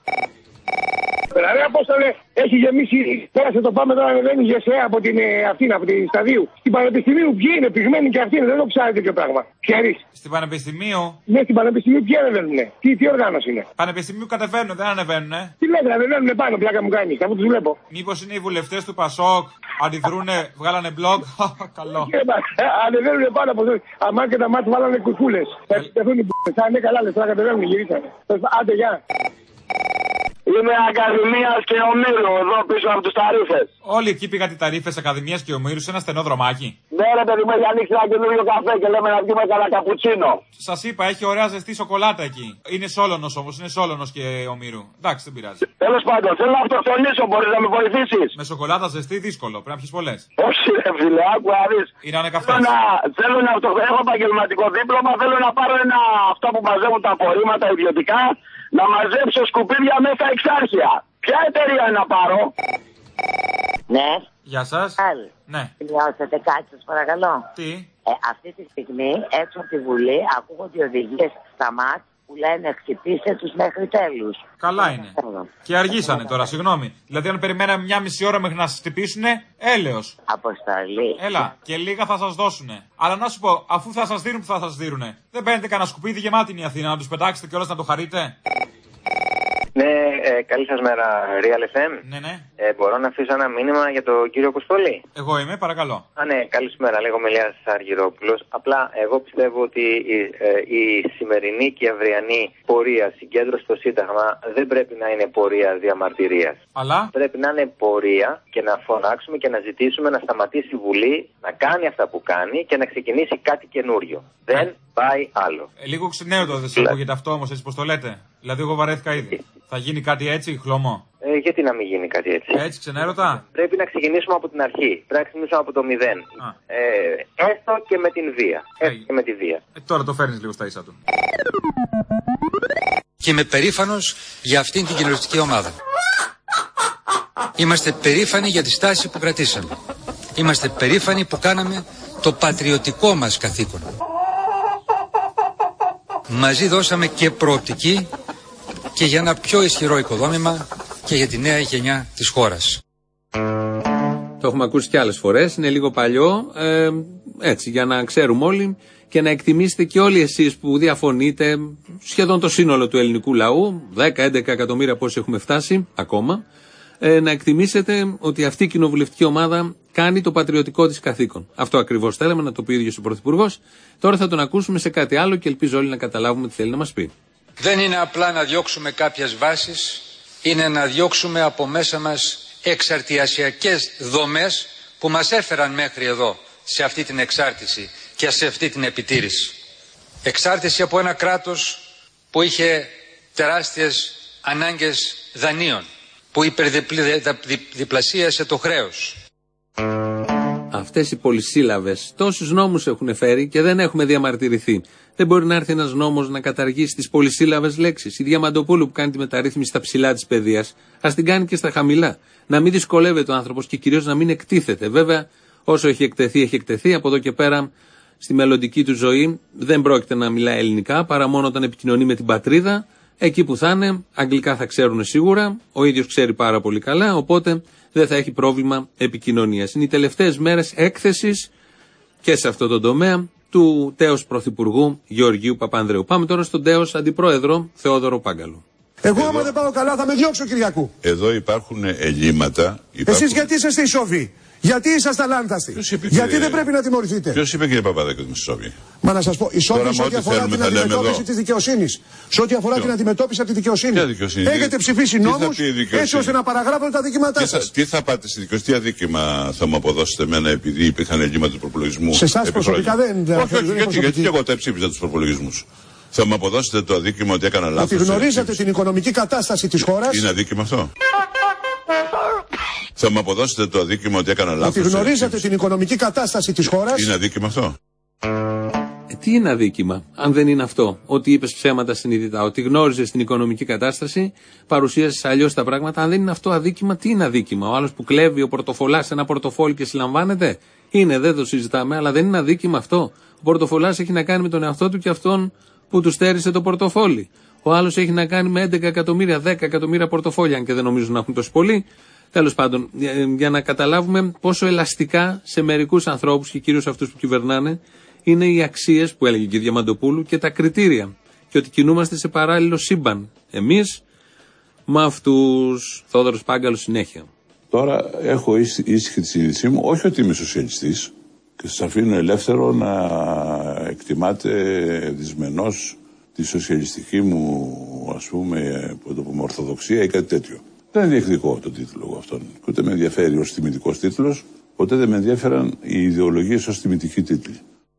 Ρε Απόστολε, έχει γεμίσει, πέρασε το πάμε τώρα ανεβαίνει γεσέ από την ε, αυτήν, από την Σταδίου. Στην Πανεπιστημίου ποιοι είναι, πυγμένοι και αυτοί είναι, δεν το ξέρετε τέτοιο πράγμα. Ξέρεις. Στην Πανεπιστημίου. Ναι, στην Πανεπιστημίου ποιοι ανεβαίνουνε, τι, τι οργάνωση είναι. Πανεπιστημίου κατεβαίνουν, δεν ανεβαίνουνε. Τι λέτε, ανεβαίνουνε πάνω, πλάκα μου κάνει, αφού τους βλέπω. Μήπως είναι οι βουλευτές του Πασόκ, αντιδρούνε, βγάλανε blog. Καλό. Ανεβαίνουνε πάνω από εδώ, αμά και τα μάτια βάλανε κουκούλες. Θα επιτεθούν οι μπ***ες, αν είναι καλά λεφτά, κατεβαίνουν, γυρίσανε. Άντε, γεια. Είμαι Ακαδημίας και Ομήρου, εδώ πίσω από τους Ταρίφες. Όλοι εκεί πήγατε Ταρίφες, Ακαδημίας και Ομήρου σε ένα στενό δρομάκι. Ναι, ρε παιδί μου, έχει ανοίξει ένα καινούριο καφέ και λέμε να βγούμε καλά καπουτσίνο. Σας είπα, έχει ωραία ζεστή σοκολάτα εκεί. Είναι Σόλωνος όμως, είναι Σόλωνος και Ομήρου. Εντάξει, δεν πειράζει. Τέλος πάντων, θέλω να αυτοκτονήσω, μπορείς να με βοηθήσεις? Με σοκολάτα ζεστή δύσκολο, πρέπει να πιεις πολλές. Όχι, ρε φίλε, άκου να δεις. Είναι ανεκαυτές. Θέλω να, θέλω να αυτο... έχω επαγγελματικό δίπλωμα, θέλω να πάρω ένα αυτό που μαζεύουν τα απορρίμματα ιδιωτικά, να μαζέψω σκουπίδια μέσα εξάρχεια. Ποια εταιρεία να πάρω? Ναι. Γεια σας. Άλλη. Ναι. Σημειώσετε κάτι σας παρακαλώ. Τι? Ε, αυτή τη στιγμή έξω από τη Βουλή ακούγονται οι οδηγίες στα ΜΑΤ που λένε χτυπήστε τους μέχρι τέλους. Καλά είναι. Και αργήσανε τώρα, συγγνώμη. Δηλαδή αν περιμέναμε μια μισή ώρα μέχρι να σας χτυπήσουνε, έλεος. Αποστολή. Έλα, και λίγα θα σας δώσουνε. Αλλά να σου πω, αφού θα σας δίνουν που θα σας δίνουνε, δεν παίρνετε κανένα σκουπίδι γεμάτη είναι η Αθήνα να τους πετάξετε κιόλας να το χαρείτε? Ναι, ε, καλή σας μέρα, Real εφ εμ. Ναι, ναι. Ε, μπορώ να αφήσω ένα μήνυμα για τον κύριο Κουστολή? Εγώ είμαι, παρακαλώ. Α, ναι, καλησπέρα, λέγομαι Ηλίας Αργυρόπουλος. Απλά εγώ πιστεύω ότι η, ε, η σημερινή και η αυριανή πορεία συγκέντρωση στο Σύνταγμα δεν πρέπει να είναι πορεία διαμαρτυρίας. Αλλά πρέπει να είναι πορεία και να φωνάξουμε και να ζητήσουμε να σταματήσει η Βουλή να κάνει αυτά που κάνει και να ξεκινήσει κάτι καινούριο. Ε. Δεν πάει άλλο. Ε, λίγο ξενέρωτο δεν σε ακούγεται αυτό όμως, έτσι πως το λέτε? Δηλαδή, εγώ βαρέθηκα ήδη. Θα γίνει κάτι έτσι, χλωμό? Ε, γιατί να μην γίνει κάτι έτσι? Έτσι, ξενέρωτα. Πρέπει να ξεκινήσουμε από την αρχή. Πρέπει να ξεκινήσουμε από το μηδέν. Ε, έστω και με την βία. Έστω και με τη βία. Ε, τώρα το φέρνεις λίγο στα ίσα του. Και είμαι περήφανος για αυτήν την κοινοβουλευτική ομάδα. Είμαστε περήφανοι για τη στάση που κρατήσαμε. Είμαστε περήφανοι που κάναμε το πατριωτικό μας καθήκον. Μαζί δώσαμε και προοπτική και για ένα πιο ισχυρό οικοδόμημα και για τη νέα γενιά της χώρας. Το έχουμε ακούσει και άλλες φορές, είναι λίγο παλιό, ε, έτσι για να ξέρουμε όλοι και να εκτιμήσετε και όλοι εσείς που διαφωνείτε, σχεδόν το σύνολο του ελληνικού λαού, δέκα με έντεκα εκατομμύρια πόσοι έχουμε φτάσει ακόμα, ε, να εκτιμήσετε ότι αυτή η κοινοβουλευτική ομάδα κάνει το πατριωτικό της καθήκον. Αυτό ακριβώς θέλαμε να το πει ο ίδιος ο Πρωθυπουργός. Τώρα θα τον ακούσουμε σε κάτι άλλο και ελπίζω όλοι να καταλάβουμε τι θέλει να μας πει. Δεν είναι απλά να διώξουμε κάποιες βάσεις, είναι να διώξουμε από μέσα μας εξαρτιασιακές δομές που μας έφεραν μέχρι εδώ, σε αυτή την εξάρτηση και σε αυτή την επιτήρηση. Εξάρτηση από ένα κράτος που είχε τεράστιες ανάγκες δανείων, που υπερδιπλασίασε το χρέος. Αυτές οι πολυσύλλαβες τόσους νόμους έχουν φέρει και δεν έχουμε διαμαρτυρηθεί. Δεν μπορεί να έρθει ένας νόμος να καταργήσει τις πολυσύλλαβες λέξεις. Η Διαμαντοπούλου που κάνει τη μεταρρύθμιση στα ψηλά της παιδείας, ας την κάνει και στα χαμηλά. Να μην δυσκολεύεται ο άνθρωπος και κυρίως να μην εκτίθεται. Βέβαια, όσο έχει εκτεθεί, έχει εκτεθεί. Από εδώ και πέρα, στη μελλοντική του ζωή, δεν πρόκειται να μιλάει ελληνικά παρά μόνο όταν επικοινωνεί με την πατρίδα. Εκεί που θα είναι, αγγλικά θα ξέρουν σίγουρα. Ο ίδιος ξέρει πάρα πολύ καλά. Οπότε δεν θα έχει πρόβλημα επικοινωνίας. Είναι οι τελευταίες μέρες έκθεσης και σε αυτό το τομέα του τέος Πρωθυπουργού Γεωργίου Παπανδρέου. Πάμε τώρα στον τέος Αντιπρόεδρο Θεόδωρο Πάγκαλο. Εγώ, Εγώ άμα δεν πάω καλά θα με διώξω, Κυριακού. Εδώ υπάρχουν ελλείμματα. Υπάρχουν... Εσείς γιατί είσαστε ισόβοι? Γιατί είσαστε αλάνταστοι? Γιατί δεν πρέπει να τιμωρηθείτε? Ποιος είπε, κύριε Παπαδάκη, ότι είμαστε ισόβοι? Μα να σας πω, ισόβοι σε ό,τι αφορά την αντιμετώπιση της δικαιοσύνης. Σε ό,τι αφορά την αντιμετώπιση από τη δικαιοσύνη. Έχετε ψηφίσει νόμους έτσι ώστε να παραγράφουν τα δικήματά σας. Τι θα πάτε στη δικαιοσύνη, τι αδίκημα θα μου αποδώσετε εμένα επειδή υπήρχαν ελλείμματα του προπολογισμού? Σε εσάς προσωπικά δεν. Όχι, όχι, γιατί, γιατί και εγώ τα ψήφιζα τους προπολογισμούς. Θα μου αποδώσετε το αδίκημα ότι έκανα λάθος? Ότι γνωρίζετε την οικονομική κατάσταση της χώρας. Είναι αδίκημα αυτό? Θα μου αποδώσετε το αδίκημα ότι έκανα λάθος? Ότι γνωρίζετε την οικονομική κατάσταση της χώρας. Είναι αδίκημα αυτό? Ε, τι είναι αδίκημα, αν δεν είναι αυτό? Ότι είπες ψέματα συνειδητά, ότι γνώριζες την οικονομική κατάσταση, παρουσίασες αλλιώς τα πράγματα. Αν δεν είναι αυτό αδίκημα, τι είναι αδίκημα? Ο άλλος που κλέβει ο πορτοφολάς ένα πορτοφόλι και συλλαμβάνεται? Είναι, δεν το συζητάμε, αλλά δεν είναι αδίκημα αυτό. Ο πορτοφολάς έχει να κάνει με τον εαυτό του και αυτόν που του στέρισε το πορτοφόλι. Ο άλλος έχει να κάνει με έντεκα εκατομμύρια, δέκα εκατομμύρια πορτοφόλια, αν και δεν νομίζω να έχουν τόσο πολύ. Τέλος πάντων, για να καταλάβουμε πόσο ελαστικά σε μερικούς ανθρώπους και κυρίως αυτούς που κυβερνάνε είναι οι αξίες που έλεγε και η Διαμαντοπούλου και τα κριτήρια. Και ότι κινούμαστε σε παράλληλο σύμπαν. Εμείς με αυτούς. Θόδωρος Πάγκαλος, συνέχεια. Τώρα έχω ήσυχη τη συνείδησή μου, όχι ότι είμαι σοσιαλιστής και σας αφήνω ελεύθερο να εκτιμάτε δυσμενώς τη σοσιαλιστική μου, ας πούμε, το πούμε, ορθοδοξία ή κάτι τέτοιο. Δεν διεκδικώ τον τίτλο αυτόν. Ούτε με ενδιαφέρει ως τιμητικός τίτλος, ποτέ δεν με ενδιαφέραν οι ιδεολογίες ως τιμητικοί τίτλοι.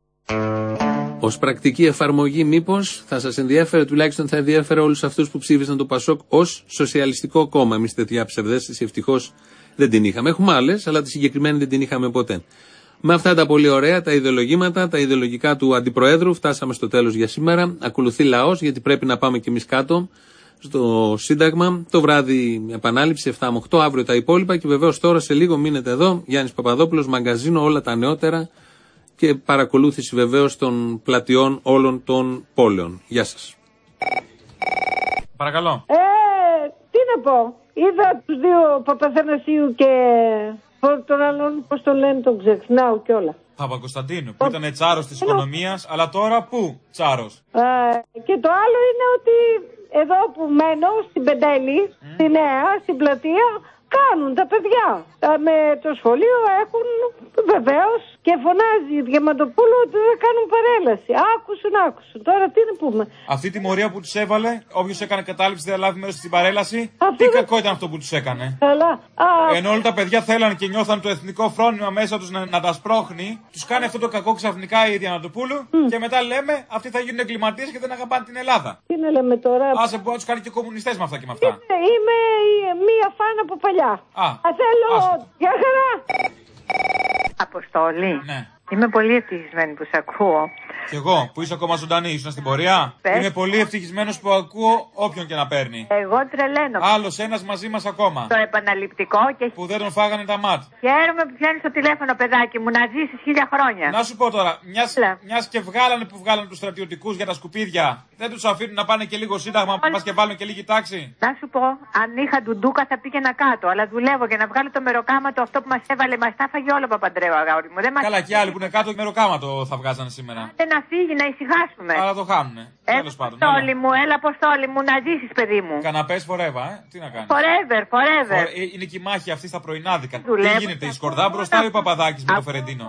Ως πρακτική εφαρμογή, μήπως θα σας ενδιέφερε, τουλάχιστον θα ενδιέφερε όλους αυτούς που ψήφισαν το Πασόκ ως σοσιαλιστικό κόμμα? Εμείς τέτοια ψευδαίσθηση ευτυχώς δεν την είχαμε. Έχουμε άλλες, αλλά τη συγκεκριμένη δεν την είχαμε ποτέ. Με αυτά τα πολύ ωραία, τα ιδεολογήματα, τα ιδεολογικά του Αντιπροέδρου, φτάσαμε στο τέλος για σήμερα. Ακολουθεί λαός, γιατί πρέπει να πάμε κι εμείς κάτω στο Σύνταγμα. Το βράδυ επανάληψη επτά με οκτώ, αύριο τα υπόλοιπα και βεβαίως τώρα σε λίγο μείνετε εδώ. Γιάννης Παπαδόπουλος, μαγκαζίνο, όλα τα νεότερα και παρακολούθηση βεβαίως των πλατιών όλων των πόλεων. Γεια σας. Παρακαλώ. Ε, τι να πω. Είδα τους δύο, Παπαθανασίου και τον άλλον, πώς τον λένε, τον ξεχνάω κιόλα. Παπα-Κωνσταντίνου, που ήταν τσάρος της οικονομίας, αλλά τώρα πού τσάρος? Ε, και το άλλο είναι ότι εδώ που μένω, στην Πεντέλη, mm. στη Νέα, στην πλατεία, κάνουν τα παιδιά. Με το σχολείο έχουν βεβαίως και φωνάζει η Διαμαντοπούλου ότι δεν κάνουν παρέλαση. Άκουσουν, άκουσουν. Τώρα τι να πούμε. Αυτή τη τιμωρία που τους έβαλε, όποιος έκανε κατάληψη δεν λάβει μέρος στην παρέλαση, αυτή τι δεν... κακό ήταν αυτό που τους έκανε? Καλά. Α... Ενώ όλα τα παιδιά θέλανε και νιώθαν το εθνικό φρόνημα μέσα τους να, να τα σπρώχνει, τους κάνει αυτό το κακό ξαφνικά η Διαμαντοπούλου mm. και μετά λέμε αυτοί θα γίνουν εγκληματίες και δεν αγαπάνε την Ελλάδα. Τι να λέμε τώρα. Άσε που να τους κάνει και κομμουνιστές με αυτά και με αυτά. Είμαι, είμαι μία φαν από παλιά. Α, Α θέλω. Γεια χαρά. Αποστόλη. Ναι. Είμαι πολύ ευτυχισμένη που σε ακούω. Κι εγώ που είσαι ακόμα ζωντανή, ήσουν στην πορεία. Πες. Είμαι πολύ ευτυχισμένος που ακούω όποιον και να παίρνει. Εγώ τρελαίνω. Άλλος ένας μαζί μας ακόμα. Το επαναληπτικό και. Που δεν τον φάγανε τα μάτ. Χαίρομαι που πιάνει το τηλέφωνο, παιδάκι μου, να ζήσεις χίλια χρόνια. Να σου πω τώρα, μιας, μιας και βγάλανε που βγάλανε τους στρατιωτικούς για τα σκουπίδια, δεν τους αφήνουν να πάνε και λίγο σύνταγμα που μας και βάλουν και λίγη τάξη. Να σου πω, αν είχα ντουντούκα θα πήγαινα κάτω, αλλά δουλεύω για να βγάλω το μεροκάματο αυτό που μας έβαλε, μας τα φάγε όλο Παπαντρέου, αγάπη μου. Δεν μας... Καλά, και άλλοι που είναι κάτω μεροκάματο θα βγάζανε σήμερα. Δεν να φύγει, να ησυχάσουμε. Αλλά το χάνουνε. Ε, Τέλος πάντων. Αποστόλη μου, έλα Αποστόλη μου, να ζήσεις, παιδί μου. Καναπές forever, ε. Τι να κάνεις. Forever, forever. For... Είναι και η μάχη αυτή στα πρωινάδικα. Τι γίνεται, η Σκορδά μπροστά ή ο Παπαδάκης με το Φερεντίνο.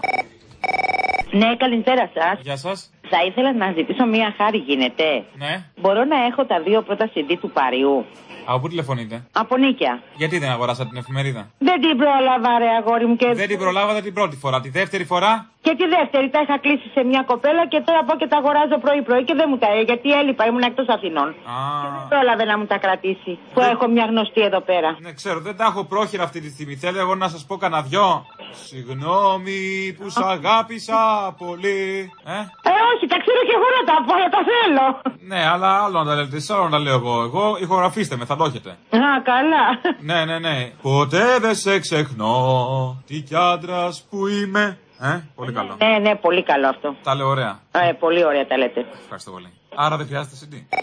Ναι, καλησπέρα σας. Γεια σας. Θα ήθελα να ζητήσω μία χάρη, γίνεται. Ναι. Μπορώ να έχω τα δύο πρώτα σι ντι του Παριού. Από πού τηλεφωνείτε? Από Νίκαια. Γιατί δεν αγοράσατε την εφημερίδα? Δεν την πρόλαβα, ρε αγόρι μου. Και... Δεν την προλάβατε την πρώτη φορά. Τη δεύτερη φορά? Και τη δεύτερη τα είχα κλείσει σε μια κοπέλα και τώρα πάω και τα αγοράζω πρωί-πρωί και δεν μου τα έλεγε. Γιατί έλειπα, ήμουν εκτός Αθηνών. Α. Και δεν πρόλαβε να μου τα κρατήσει. Που δεν... έχω μια γνωστή εδώ πέρα. Ναι, ξέρω, δεν τα έχω πρόχειρα αυτή τη στιγμή. Θέλω εγώ να σας πω κανένα δυο. Συγγνώμη που σ' αγάπησα πολύ. Ε? ε, όχι, τα ξέρω και εγώ να τα πω, αλλά τα θέλω. Ναι, αλλά άλλο να τα λέτε, εσείς άλλο να τα λέω εγώ. Εγώ ηχογραφήστε με, θα το έχετε. Α, καλά. Ναι, ναι, ναι. Ποτέ δεν σε ξεχνώ. Τι κι άντρας που είμαι. Ε, πολύ καλό. Ναι, ναι, πολύ καλό αυτό. Τα λέω ωραία. Ε, πολύ ωραία τα λέτε. Ευχαριστώ πολύ. Άρα δεν χρειάζεται σι ντι.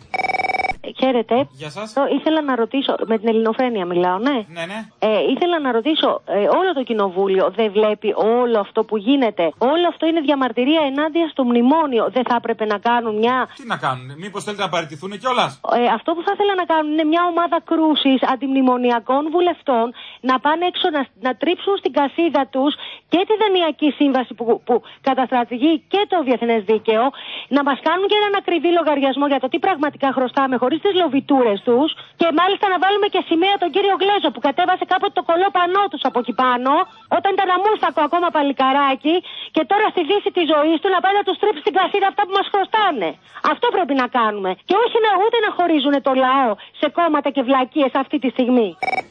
Χαίρετε. Γεια σας. Ήθελα να ρωτήσω, με την Ελληνοφρένεια μιλάω, ναι. Ναι, ναι. Ε, ήθελα να ρωτήσω, ε, όλο το κοινοβούλιο δεν βλέπει όλο αυτό που γίνεται? Όλο αυτό είναι διαμαρτυρία ενάντια στο μνημόνιο. Δεν θα έπρεπε να κάνουν μια... Τι να κάνουν, μήπως θέλετε να παραιτηθούν κιόλας? Ε, αυτό που θα ήθελα να κάνουν είναι μια ομάδα κρούσης αντιμνημονιακών βουλευτών να πάνε έξω να, να τρίψουν στην κασίδα τους και τη Δανειακή Σύμβαση που, που καταστρατηγεί και το Διεθνές Δίκαιο, να μας κάνουν και έναν ακριβή λογαριασμό για το τι πραγματικά χρωστάμε χωρίς τις λοβιτούρες τους, και μάλιστα να βάλουμε και σημαία τον κύριο Γλέζο που κατέβασε κάποτε το κολόπανό τους από εκεί πάνω, όταν ήταν αμούστακο ακόμα παλικαράκι, και τώρα στη δύση της ζωής του να πάει να τους τρίψει στην κασίδα αυτά που μας χρωστάνε. Αυτό πρέπει να κάνουμε. Και όχι να, ούτε να χωρίζουν το λαό σε κόμματα και βλακίες αυτή τη στιγμή.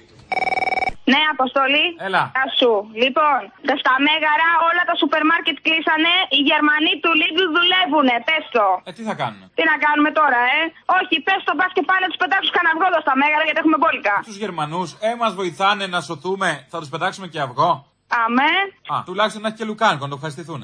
Ναι, Αποστολή. Έλα. Γεια σου. Λοιπόν, στα Μέγαρα όλα τα σούπερ μάρκετ κλείσανε. Οι Γερμανοί του Lidl δουλεύουνε. Πες το. Ε, τι θα κάνουμε. Τι να κάνουμε τώρα, ε. Όχι, πες το, πας και πάνε να τους πετάξουν κανένα αυγό εδώ στα Μέγαρα γιατί έχουμε μπόλικα. Τους Γερμανούς, ε, μας βοηθάνε να σωθούμε. Θα τους πετάξουμε και αυγό. Αμέ. Α, τουλάχιστον να έχει και λουκάνικο να το ευχαριστηθούν.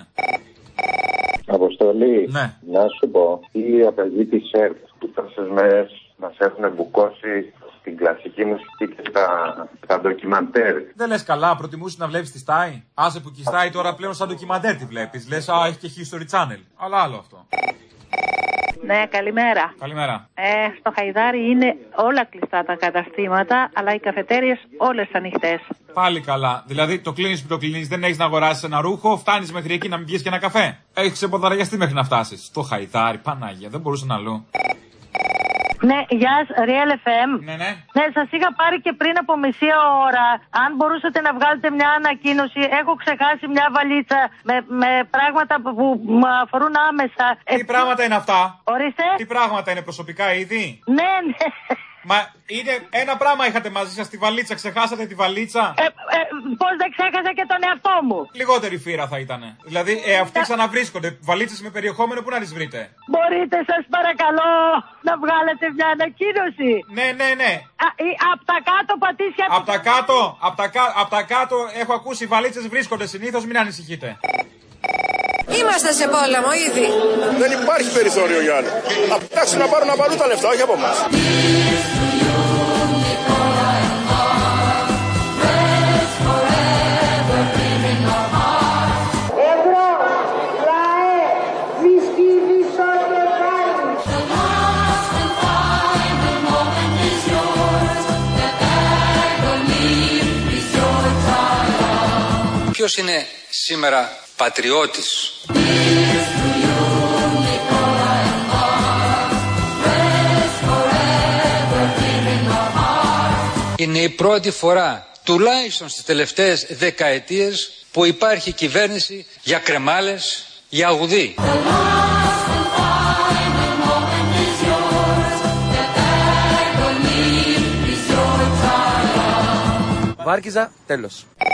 Αποστολή. Ναι. Να σου πω, η απεργή της ΕΡΤ που τόσες μέρες μας έχουν μπουκώσει την κλασική μουσική και τα, τα ντοκιμαντέρ. Δεν λες καλά, προτιμούσες να βλέπεις τη Στάι? Άσε που και η Στάι τώρα πλέον σαν ντοκιμαντέρ τη βλέπεις. Λες, α, έχει και History Channel. Αλλά άλλο αυτό. Ναι, καλημέρα. Καλημέρα. Ε, στο Χαϊδάρι είναι όλα κλειστά τα καταστήματα, αλλά οι καφετέριες όλες ανοιχτές. Πάλι καλά. Δηλαδή το κλείνεις που το κλείνεις, δεν έχεις να αγοράσεις ένα ρούχο, φτάνεις μέχρι εκεί να μην πιεις και ένα καφέ. Έχεις ξεποδαριαστεί μέχρι να φτάσεις. Στο Χαϊδάρι, Πανάγια, δεν μπορούσε να αλλού. Ναι, γεια σας, Real εφ εμ. Ναι, ναι. Ναι, σας είχα πάρει και πριν από μισή ώρα. Αν μπορούσατε να βγάλετε μια ανακοίνωση, έχω ξεχάσει μια βαλίτσα με, με πράγματα που, που μου αφορούν άμεσα. Τι ε, πράγματα είναι αυτά? Ορίστε. Τι πράγματα είναι, προσωπικά είδη? Ναι, ναι. Μα είναι ένα πράγμα είχατε μαζί σας, τη βαλίτσα, ξεχάσατε τη βαλίτσα? Ε, ε, πώς δεν ξέχασα και τον εαυτό μου. Λιγότερη φύρα θα ήτανε. Δηλαδή, ε, αυτοί ξαναβρίσκονται. Βαλίτσες με περιεχόμενο, πού να τις βρείτε? Μπορείτε, σας παρακαλώ, να βγάλετε μια ανακοίνωση. Ναι, ναι, ναι. Απ' τα κάτω πατήσια. Απ' τα κάτω, απ' τα, κα, απ' τα κάτω έχω ακούσει, οι βαλίτσες βρίσκονται συνήθως, μην ανησυχείτε. Είμαστε σε πόλεμο ήδη. Δεν υπάρχει περιθώριο για άλλο. Να πετάξουν να πάρουν από αλλού τα λεφτά, όχι από εμάς. Ποιος είναι σήμερα πατριώτης? Είναι η πρώτη φορά, τουλάχιστον στις τελευταίες δεκαετίες, που υπάρχει κυβέρνηση για κρεμάλες, για αγουδί. Βάρκιζα, τέλος.